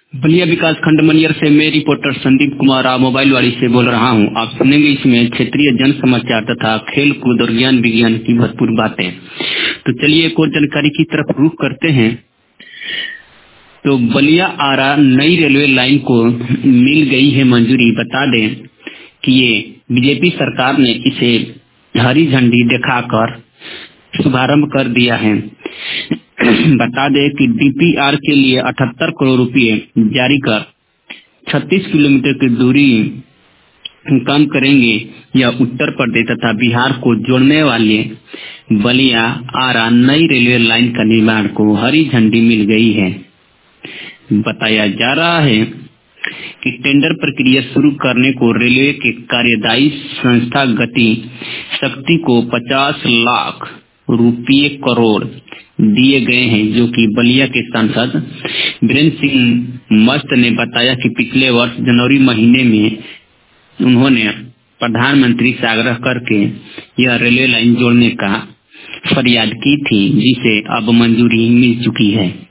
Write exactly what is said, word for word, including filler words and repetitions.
बलिया विकास खंड मनियर से मैं रिपोर्टर संदीप कुमार राव मोबाइल वाली से बोल रहा हूं। आप सुनेंगे इसमें क्षेत्रीय जन समाचार तथा खेल कूद और ज्ञान विज्ञान की भरपूर बातें। तो चलिए एक और जानकारी की तरफ रुख करते हैं। तो बलिया आरा नई रेलवे लाइन को मिल गई है मंजूरी। बता दें कि ये बीजेपी सरकार ने इसे हरी झंडी दिखाकर शुभारंभ कर दिया है। बता दें कि डीपीआर के लिए अठहत्तर करोड़ रुपए जारी कर छत्तीस किलोमीटर की दूरी कम करेंगे। यह उत्तर प्रदेश तथा बिहार को जोड़ने वाले बलिया आरा नई रेलवे लाइन का निर्माण को हरी झंडी मिल गई है। बताया जा रहा है कि टेंडर प्रक्रिया शुरू करने को रेलवे के कार्यदायी संस्था गति शक्ति को पचास लाख रुपये करोड़ दिए गए हैं, जो कि बलिया के सांसद वीरेंद्र सिंह मस्त ने बताया कि पिछले वर्ष जनवरी महीने में उन्होंने प्रधानमंत्री से आग्रह करके यह रेलवे लाइन जोड़ने का फरियाद की थी, जिसे अब मंजूरी मिल चुकी है।